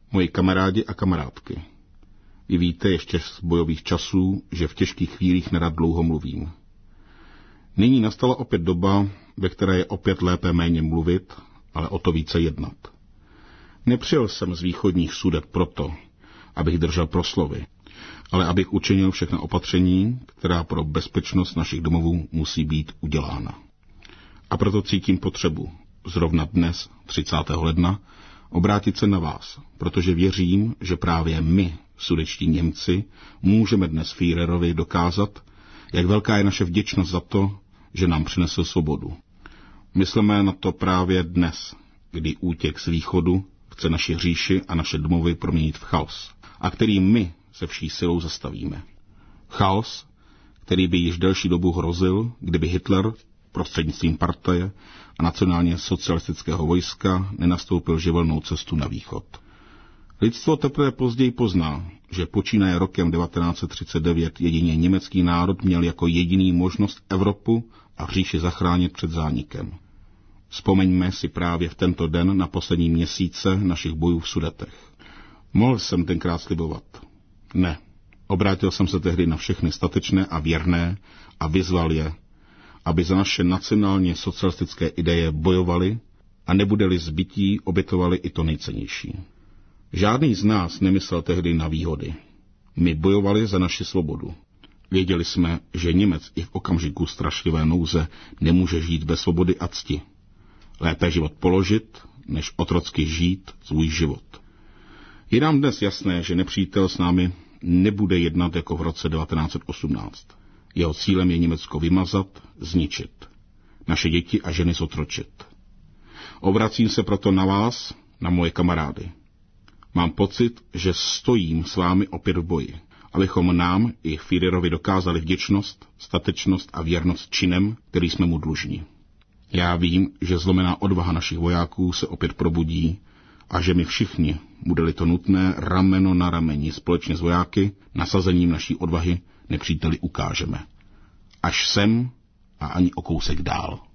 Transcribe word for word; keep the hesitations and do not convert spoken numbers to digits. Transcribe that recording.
Moji kamarádi a kamarádky. Vy víte ještě z bojových časů, že v těžkých chvílích nerad dlouho mluvím. Nyní nastala opět doba, ve které je opět lépe méně mluvit, ale o to více jednat. Nepřijel jsem z východních Sudet proto, abych držel proslovy, ale abych učinil všechna opatření, která pro bezpečnost našich domovů musí být udělána. A proto cítím potřebu, zrovna dnes, třicátého ledna, obrátit se na vás, protože věřím, že právě my, sudetští Němci, můžeme dnes Führerovi dokázat, jak velká je naše vděčnost za to, že nám přinesl svobodu. Myslíme na to právě dnes, kdy útěk z východu chce naši říši a naše domovy proměnit v chaos, a který my se vší silou zastavíme. Chaos, který by již delší dobu hrozil, kdyby Hitler prostřednictvím partaje a nacionálně socialistického vojska nenastoupil živelnou cestu na východ. Lidstvo teprve později pozná, že počínaje rokem devatenáct set třicet devět jedině německý národ měl jako jediný možnost Evropu a říši zachránit před zánikem. Vzpomeňme si právě v tento den na poslední měsíce našich bojů v Sudetech. Mohl jsem tenkrát slibovat. Ne. Obrátil jsem se tehdy na všechny statečné a věrné a vyzval je, aby za naše nacionálně socialistické ideje bojovali a nebude-li zbytí, obětovali i to nejcennější. Žádný z nás nemyslel tehdy na výhody. My bojovali za naši svobodu. Věděli jsme, že Němec i v okamžiku strašlivé nouze nemůže žít bez svobody a cti. Lépe život položit, než otrocky žít svůj život. Je nám dnes jasné, že nepřítel s námi nebude jednat jako v roce devatenáct set osmnáct. Jeho cílem je Německo vymazat, zničit. Naše děti a ženy zotročit. Obracím se proto na vás, na moje kamarády. Mám pocit, že stojím s vámi opět v boji, abychom nám i Führerovi dokázali vděčnost, statečnost a věrnost činem, který jsme mu dlužní. Já vím, že zlomená odvaha našich vojáků se opět probudí a že my všichni, bude-li to nutné, rameno na rameni společně s vojáky, nasazením naší odvahy nepříteli ukážeme. Až sem a ani o kousek dál.